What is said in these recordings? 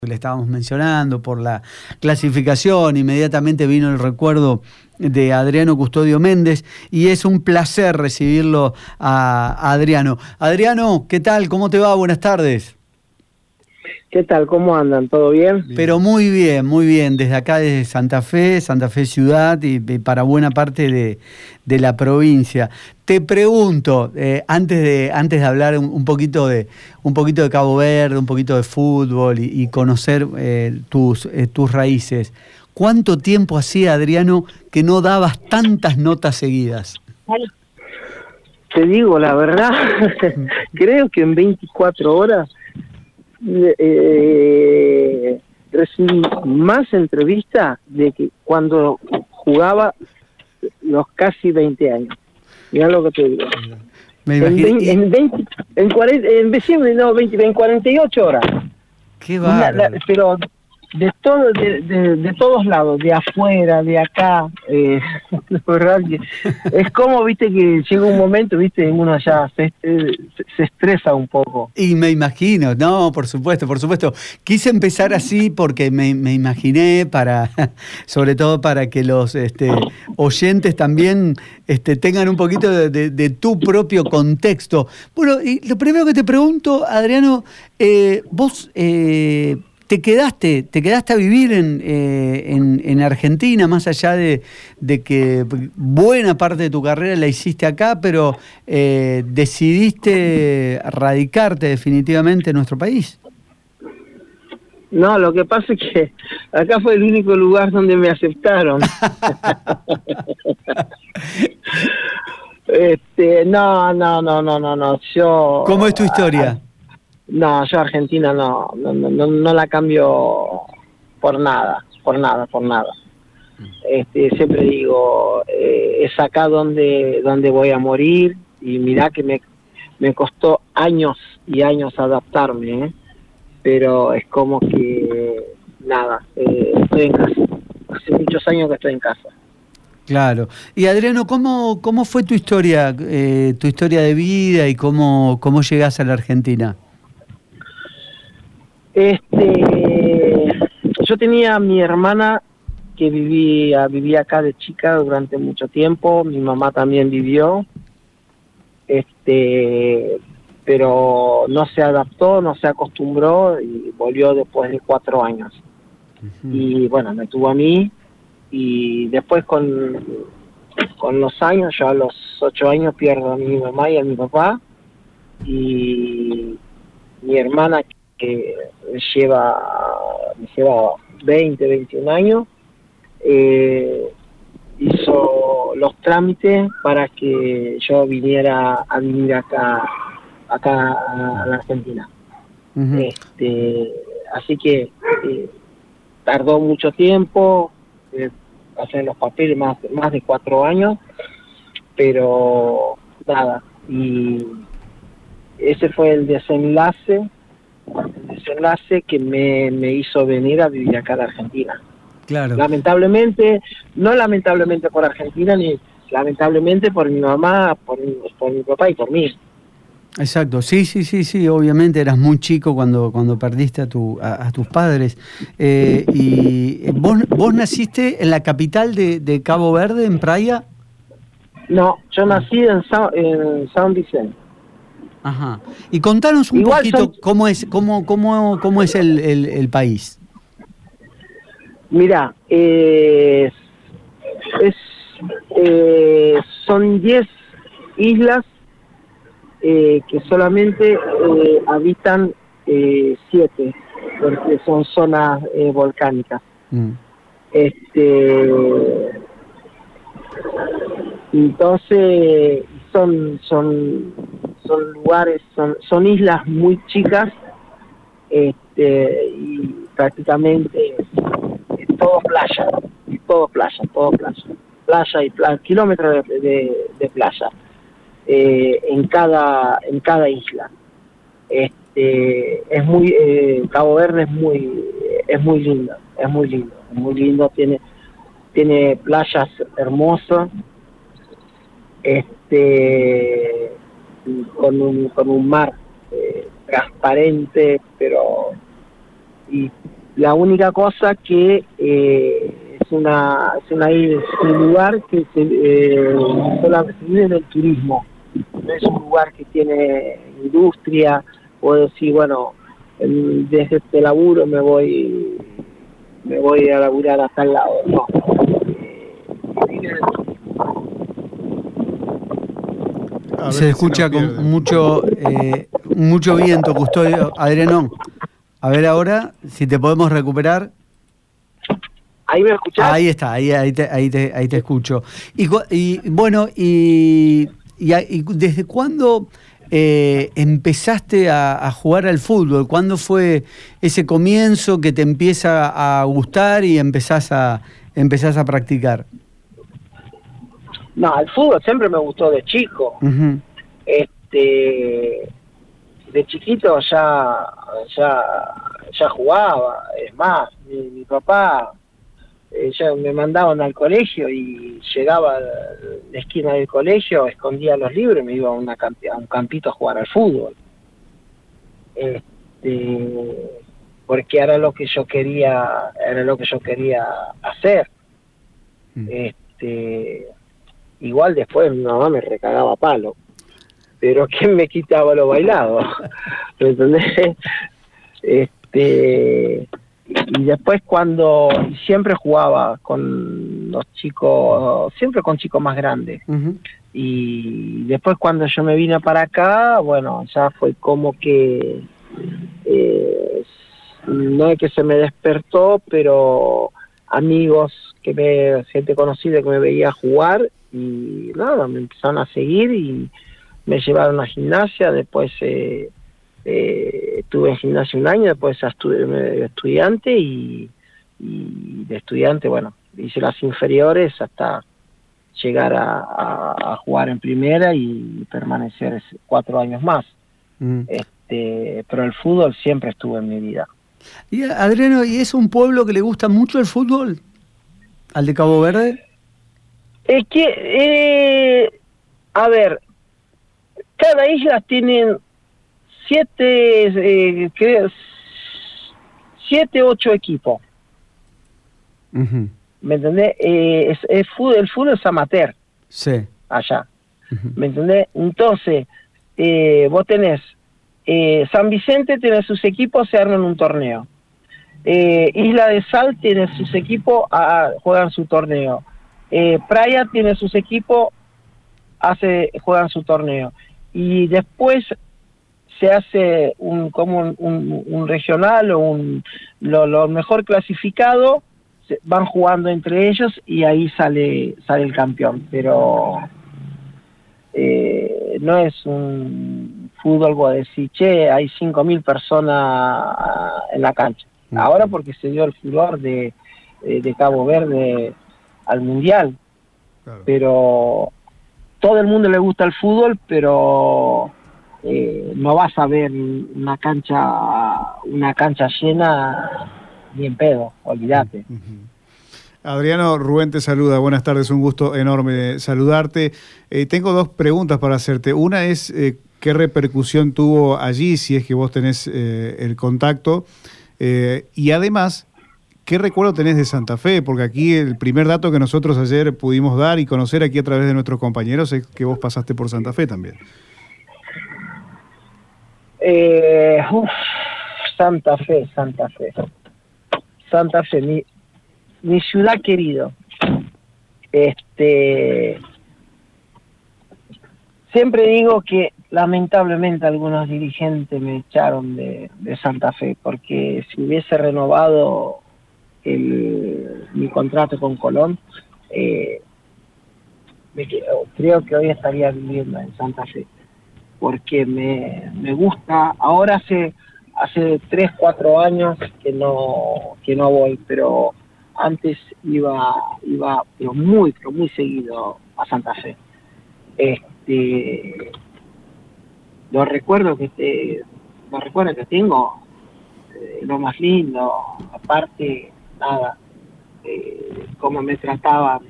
Le estábamos mencionando por la clasificación, inmediatamente vino el recuerdo de Adriano Custodio Méndez y es un placer recibirlo a Adriano. Adriano, ¿qué tal? ¿Cómo te va? Buenas tardes. ¿Qué tal? ¿Cómo andan? ¿Todo bien? Pero muy bien, desde acá, desde Santa Fe Ciudad y para buena parte de la provincia. Te pregunto, antes de hablar un poquito de Cabo Verde, un poquito de fútbol y conocer tus raíces, ¿cuánto tiempo hacía, Adriano, que no dabas tantas notas seguidas? Te digo la verdad, creo que en 24 horas recibí más entrevistas de que cuando jugaba los casi 20 años. Mirá lo que te digo. Me imagino. En 48 horas. Qué bárbaro. Pero de todo, de todos lados, de afuera, de acá, la verdad que es como, viste, que llega un momento, viste, uno ya se estresa un poco. Y me imagino, no, por supuesto. Quise empezar así porque me imaginé sobre todo para que los oyentes también tengan un poquito de tu propio contexto. Bueno, y lo primero que te pregunto, Adriano, vos ¿Te quedaste a vivir en Argentina, más allá de que buena parte de tu carrera la hiciste acá, pero decidiste radicarte definitivamente en nuestro país? No, lo que pasa es que acá fue el único lugar donde me aceptaron. No. Yo. ¿Cómo es tu historia? No, yo Argentina no la cambio por nada. Siempre digo, es acá donde voy a morir, y mirá que me costó años y años adaptarme, pero es como que nada, estoy en casa. Hace muchos años que estoy en casa. Claro. Y Adriano, ¿cómo fue tu historia de vida y cómo llegás a la Argentina? Yo tenía a mi hermana que vivía acá de chica durante mucho tiempo. Mi mamá también vivió, pero no se adaptó, no se acostumbró y volvió después de 4 años. Uh-huh. Y bueno, me tuvo a mí, y después con los años, yo a los 8 años pierdo a mi mamá y a mi papá, y mi hermana, que me lleva 20, 21 años, hizo los trámites para que yo viniera a vivir acá a la Argentina. Uh-huh. Así que tardó mucho tiempo, hacer los papeles, más de 4 años, pero nada, y ese fue el desenlace que me hizo venir a vivir acá a la Argentina. Claro. No lamentablemente por Argentina, ni lamentablemente por mi mamá, por mi papá y por mí. Exacto, sí, obviamente eras muy chico cuando perdiste a tus padres. ¿Y vos naciste en la capital de Cabo Verde, en Praia? No, yo nací en San Vicente. Ajá. Y contanos un poquito cómo es el país. Mira, son 10 islas que solamente habitan 7, porque son zonas volcánicas. Entonces son lugares, son islas muy chicas, y prácticamente todo playa, kilómetros de playa en cada isla. Es muy Cabo Verde es muy lindo, tiene playas hermosas, con un mar transparente, pero y La única cosa que es un lugar que solamente vive del turismo, no es un lugar que tiene industria, puedo decir, bueno, desde este laburo me voy a laburar a tal lado, no. Vive del turismo. Se escucha con mucho viento, Custodio. Adriano, a ver ahora si te podemos recuperar. ¿Ahí me escuchás? Ahí está, ahí te escucho. Y bueno, ¿desde cuándo empezaste a jugar al fútbol? ¿Cuándo fue ese comienzo que te empieza a gustar y empezás a practicar? No, el fútbol siempre me gustó de chico. Uh-huh. De chiquito ya jugaba. Es más, mi papá ya me mandaban al colegio y llegaba a la esquina del colegio, escondía los libros y me iba a un campito a jugar al fútbol. Porque era lo que yo quería hacer. Igual después mi mamá me recagaba a palo, pero ¿quién me quitaba lo bailado? ¿Me entendés? Y después siempre jugaba con los chicos, siempre con chicos más grandes. Uh-huh. Y después cuando yo me vine para acá, bueno, ya fue como que no es que se me despertó, pero amigos gente conocida que me veía jugar y nada, me empezaron a seguir y me llevaron a gimnasia. Después estuve en gimnasia un año, después estuve estudiante y de estudiante, bueno, hice las inferiores hasta llegar a jugar en primera y permanecer 4 años más. Pero el fútbol siempre estuvo en mi vida. Y Adriano, ¿y es un pueblo que le gusta mucho el fútbol? ¿Al de Cabo Verde? Es que, a ver, cada isla tiene 7, 8 equipos. Uh-huh. ¿Me entendés? El fútbol es amateur. Sí. Allá. Uh-huh. ¿Me entendés? Entonces, vos tenés San Vicente, tiene sus equipos, se arman un torneo. Isla de Sal tiene sus equipos, juegan su torneo. Praia tiene sus equipos, juegan su torneo. Y después se hace un regional o lo mejor clasificado, van jugando entre ellos y ahí sale el campeón. Pero no es un fútbol, vos decís, che, hay 5.000 personas en la cancha. Ahora porque se dio el furor de Cabo Verde al Mundial. Claro. Pero todo el mundo le gusta el fútbol, pero no vas a ver una cancha llena ni en pedo, olvídate. Uh-huh. Adriano, Rubén te saluda, buenas tardes, un gusto enorme saludarte. Tengo 2 preguntas para hacerte. Una es, ¿qué repercusión tuvo allí, si es que vos tenés el contacto? Y además, ¿qué recuerdo tenés de Santa Fe? Porque aquí el primer dato que nosotros ayer pudimos dar y conocer aquí a través de nuestros compañeros es que vos pasaste por Santa Fe también. Santa Fe, mi ciudad querido. Siempre digo que lamentablemente algunos dirigentes me echaron de Santa Fe, porque si hubiese renovado mi contrato con Colón, creo que hoy estaría viviendo en Santa Fe, porque me gusta. Ahora hace 3-4 años que no voy, pero antes iba pero muy seguido a Santa Fe. Los recuerdos que tengo, lo más lindo, aparte, nada, cómo me trataron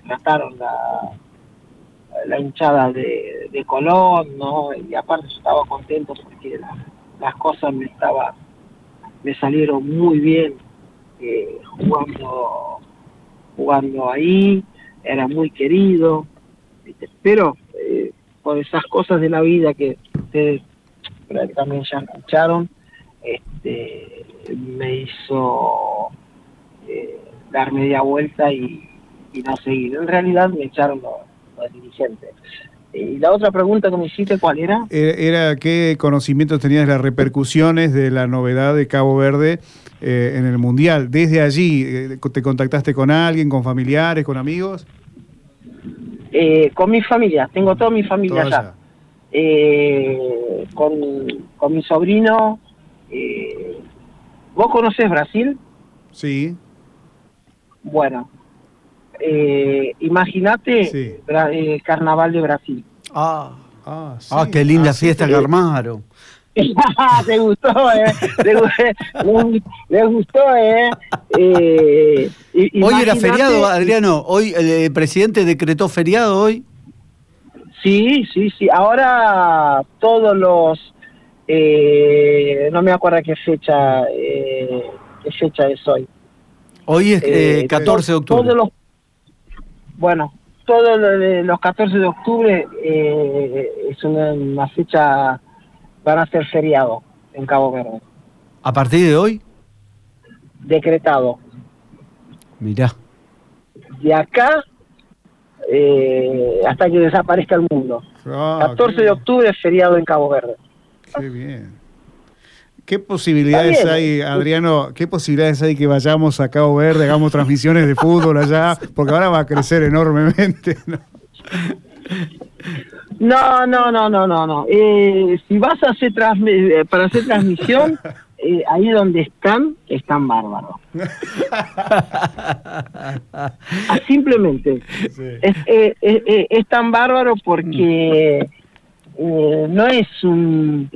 la hinchada de Colón, ¿no? Y aparte yo estaba contento porque las cosas me salieron muy bien jugando ahí, era muy querido, ¿viste? Pero por esas cosas de la vida que ustedes también ya escucharon, me hizo dar media vuelta y no seguir. En realidad me echaron los dirigentes. Y la otra pregunta que me hiciste, ¿cuál era? Era qué conocimientos tenías de las repercusiones de la novedad de Cabo Verde en el Mundial. Desde allí, ¿te contactaste con alguien, con familiares, con amigos? Con mi familia, tengo toda mi familia allá. Con mi sobrino. ¿Vos conocés Brasil? Sí. Bueno, imagínate Sí. Carnaval de Brasil. Sí. Qué linda fiesta que armaron. Te gustó, les gustó, Hoy era feriado, Adriano. Hoy el presidente decretó feriado hoy. Sí. Ahora todos los... no me acuerdo qué fecha es hoy. Hoy es 14 de octubre. Todos los 14 de octubre es una fecha, van a ser feriado en Cabo Verde. ¿A partir de hoy? Decretado. Mirá. De acá hasta que desaparezca el mundo. 14 de octubre es feriado en Cabo Verde. Qué bien. ¿Qué posibilidades hay, Adriano? ¿Qué posibilidades hay que vayamos a Cabo Verde, hagamos transmisiones de fútbol allá? Porque ahora va a crecer enormemente, ¿no? No. Si vas a hacer para hacer transmisión, ahí donde están bárbaros. Simplemente. Sí. Es tan bárbaro porque no es un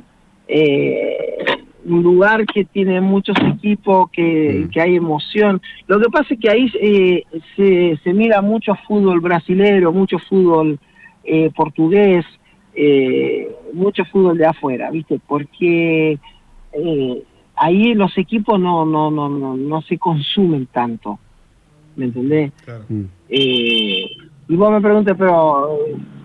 lugar que tiene muchos equipos, que hay emoción. Lo que pasa es que ahí se mira mucho fútbol brasilero, mucho fútbol portugués, mucho fútbol de afuera, ¿viste? Porque ahí los equipos no se consumen tanto, ¿me entendés? Claro. Y vos me preguntas, pero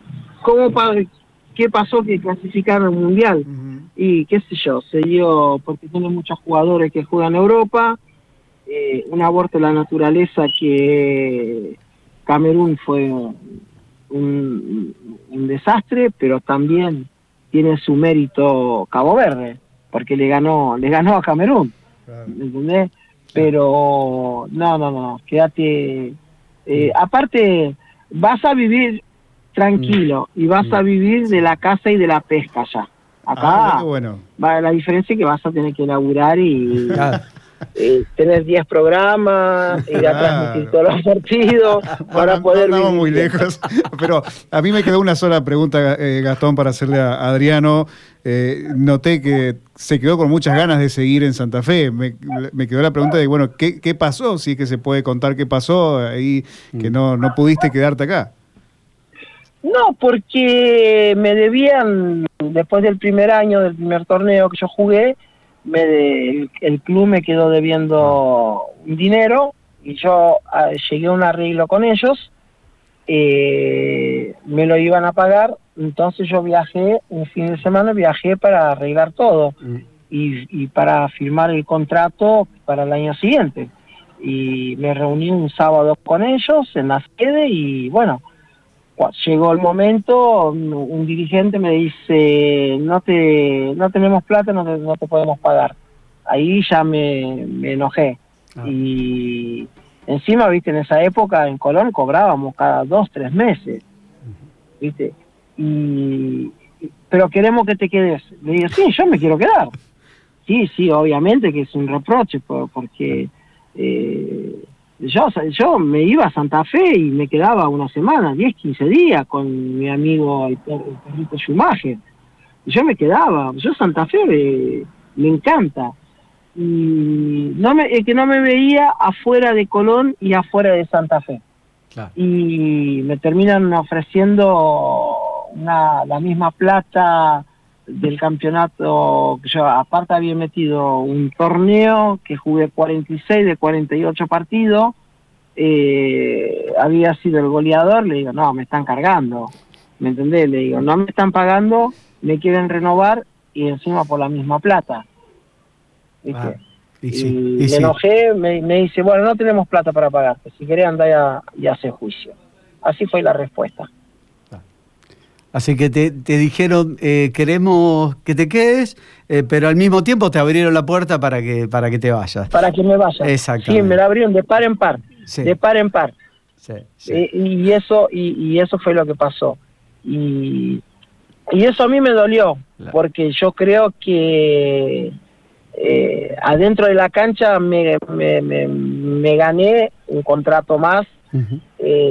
¿qué pasó que clasificaron al Mundial? Uh-huh. Y qué sé yo, se dio porque tiene muchos jugadores que juegan en Europa, un aborto de la naturaleza que Camerún fue un desastre, pero también tiene su mérito Cabo Verde, porque le ganó a Camerún, claro. ¿Me entendés? Pero no, quédate, aparte vas a vivir tranquilo y vas a vivir de la caza y de la pesca ya. Acá la diferencia es que vas a tener que laburar y tener 10 programas, ir a transmitir todos los partidos para poder vivir. No muy lejos, pero a mí me quedó una sola pregunta, Gastón, para hacerle a Adriano. Noté que se quedó con muchas ganas de seguir en Santa Fe. Me quedó la pregunta de, bueno, ¿qué pasó? Si es que se puede contar qué pasó ahí, que no pudiste quedarte acá. No, porque me debían, después del primer año, del primer torneo que yo jugué, el club me quedó debiendo un dinero y yo llegué a un arreglo con ellos, me lo iban a pagar, entonces yo viajé, un fin de semana viajé para arreglar todo y para firmar el contrato para el año siguiente. Y me reuní un sábado con ellos en la sede y bueno, llegó el momento, un dirigente me dice, no tenemos plata, no te podemos pagar. Ahí ya me enojé. Y encima, viste, en esa época en Colón cobrábamos cada 2-3 meses, viste. Pero queremos que te quedes. Le digo, sí, yo me quiero quedar. Sí, obviamente que es un reproche, porque... Yo me iba a Santa Fe y me quedaba una semana, 10, 15 días con mi amigo el perrito Schumacher. Y yo me quedaba, yo Santa Fe me encanta. Y que no me veía afuera de Colón y afuera de Santa Fe. Claro. Y me terminan ofreciendo la misma plata del campeonato, que yo aparte había metido un torneo que jugué 46 de 48 partidos, había sido el goleador. Le digo, no, me están cargando, ¿me entendés? Le digo, no me están pagando, me quieren renovar y encima por la misma plata, ¿viste? Me enojé, me dice, bueno, no tenemos plata para pagarte, si querés andá y hace juicio. Así fue la respuesta. Así que te dijeron, queremos que te quedes, pero al mismo tiempo te abrieron la puerta para que te vayas. Para que me vaya. Exactamente. Sí, me la abrieron de par en par. Sí. De par en par. Sí, sí. Y eso fue lo que pasó. Y eso a mí me dolió, claro, porque yo creo que adentro de la cancha me gané un contrato más. Uh-huh.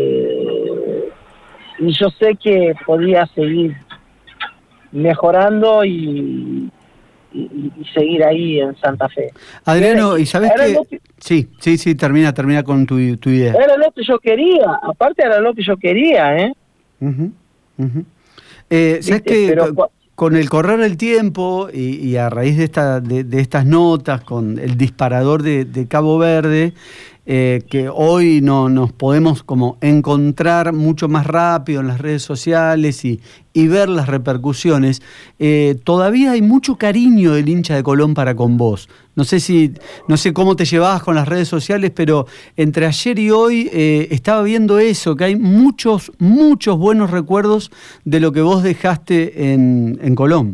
Y yo sé que podía seguir mejorando y seguir ahí en Santa Fe. Adriano, ¿y sabés qué? Sí, termina con tu idea. Era lo que yo quería, aparte era lo que yo quería, ¿eh? Uh-huh, uh-huh. ¿Sabés qué? Con el correr del tiempo y a raíz de estas notas, con el disparador de Cabo Verde, que hoy nos podemos como encontrar mucho más rápido en las redes sociales y ver las repercusiones, todavía hay mucho cariño del hincha de Colón para con vos. No sé cómo te llevabas con las redes sociales, pero entre ayer y hoy estaba viendo eso, que hay muchos buenos recuerdos de lo que vos dejaste en Colón.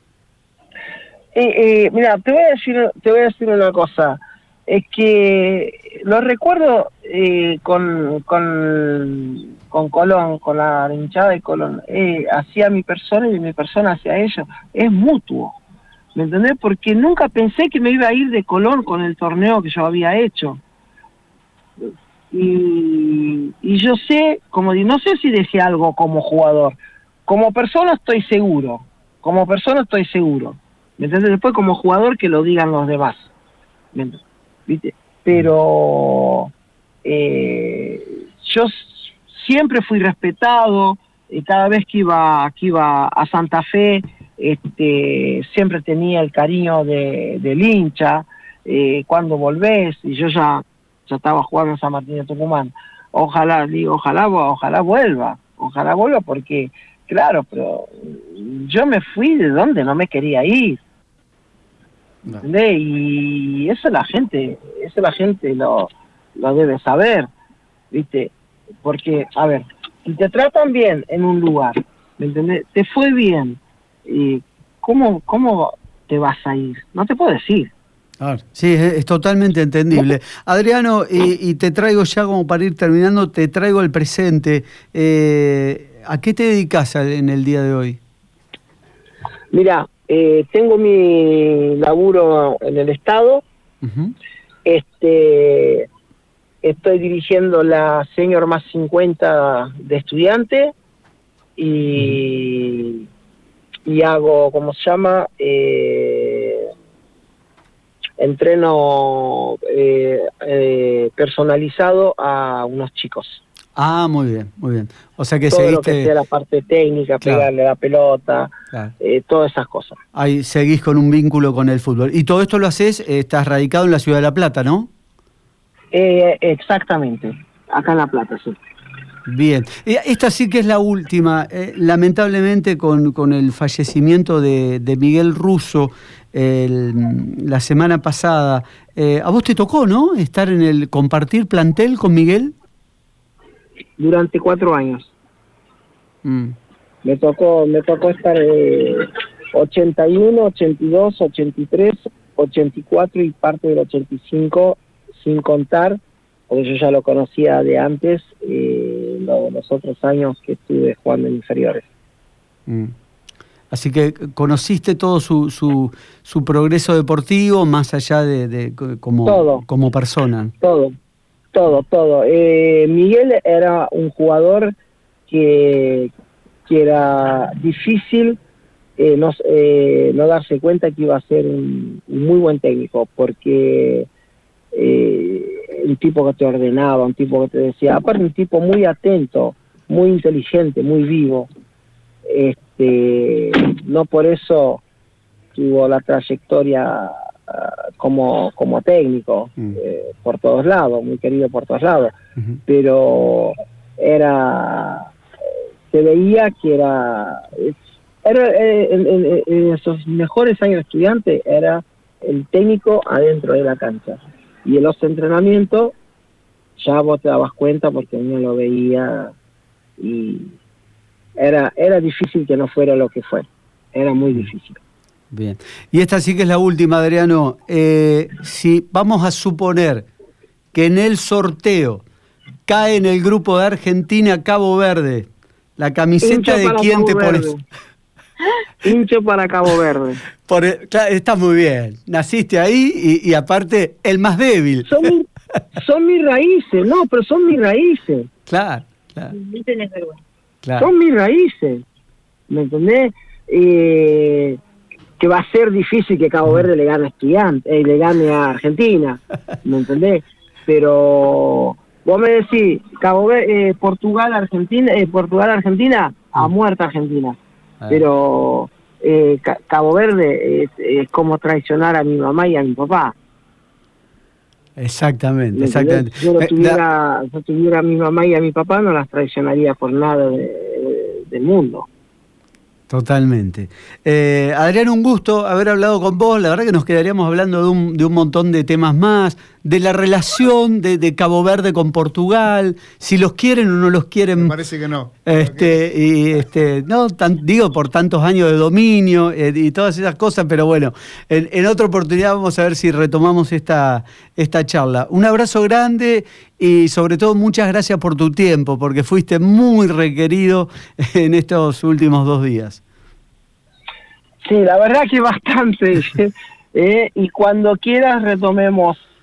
Mira, te voy a decir una cosa. Es que los recuerdo con Colón, con la hinchada de Colón, hacia mi persona y mi persona hacia ellos, es mutuo, ¿me entendés? Porque nunca pensé que me iba a ir de Colón con el torneo que yo había hecho. Y yo sé, no sé si dejé algo como jugador, como persona estoy seguro, ¿me entendés? Después como jugador que lo digan los demás, ¿me entendés? ¿Viste? Pero yo siempre fui respetado, cada vez que iba a Santa Fe siempre tenía el cariño del hincha. Cuando volvés, y yo ya estaba jugando en San Martín de Tucumán, ojalá vuelva porque claro, pero yo me fui de donde no me quería ir. No. Y eso la gente lo debe saber, ¿viste? Porque, a ver, si te tratan bien en un lugar, ¿me entendés? Te fue bien, ¿cómo te vas a ir? No te puedo decir. Sí, es totalmente entendible. Adriano, y te traigo ya como para ir terminando, te traigo el presente. ¿A qué te dedicas en el día de hoy? Mira, tengo mi laburo en el Estado. Uh-huh. Estoy dirigiendo la Senior más 50 de estudiantes y hago, ¿cómo se llama? Entreno personalizado a unos chicos. Ah, muy bien. O sea que todo seguiste... lo que sea la parte técnica, claro, pegarle la pelota, claro, todas esas cosas. Ahí seguís con un vínculo con el fútbol. Y todo esto lo haces, estás radicado en la Ciudad de La Plata, ¿no? Exactamente, acá en La Plata, sí. Bien. Esta sí que es la última. Lamentablemente con el fallecimiento de Miguel Russo la semana pasada, a vos te tocó, ¿no? Estar compartir plantel con Miguel. Durante 4 años. Me tocó estar 81, 82, 83, 84 y parte del 85, sin contar, porque yo ya lo conocía de antes, los otros años que estuve jugando en inferiores. Así que conociste todo su progreso deportivo, más allá de como persona. Todo. Miguel era un jugador que era difícil no darse cuenta que iba a ser un muy buen técnico, porque un tipo que te ordenaba, un tipo que te decía, aparte un tipo muy atento, muy inteligente, muy vivo. no por eso tuvo la trayectoria como técnico por todos lados, muy querido por todos lados, pero se veía que era en esos mejores años de estudiante, era el técnico adentro de la cancha, y en los entrenamientos ya vos te dabas cuenta porque uno lo veía y era difícil que no fuera lo que fue, era muy difícil. Bien, y esta sí que es la última, Adriano. Si vamos a suponer que en el sorteo cae en el grupo de Argentina Cabo Verde, ¿la camiseta de quién te pones? Hincho para Cabo Verde. Claro, estás muy bien, naciste ahí y aparte el más débil. Son mis raíces, no, pero son mis raíces. Claro. No tenés vergüenza. Claro. Son mis raíces, ¿me entendés? Que va a ser difícil que Cabo Verde le gane le gane a Argentina, ¿me entendés? Pero vos me decís, Portugal, Argentina, a muerte Argentina. Pero Cabo Verde es como traicionar a mi mamá y a mi papá. Exactamente. Si yo tuviera a mi mamá y a mi papá, no las traicionaría por nada del mundo. Totalmente. Adrián, un gusto haber hablado con vos. La verdad que nos quedaríamos hablando de un montón de temas más, de la relación de Cabo Verde con Portugal, si los quieren o no los quieren. Me parece que no. Digo, por tantos años de dominio y todas esas cosas, pero bueno, en otra oportunidad vamos a ver si retomamos esta charla. Un abrazo grande y sobre todo muchas gracias por tu tiempo, porque fuiste muy requerido en estos últimos 2 días. Sí, la verdad que bastante. Y cuando quieras retomemos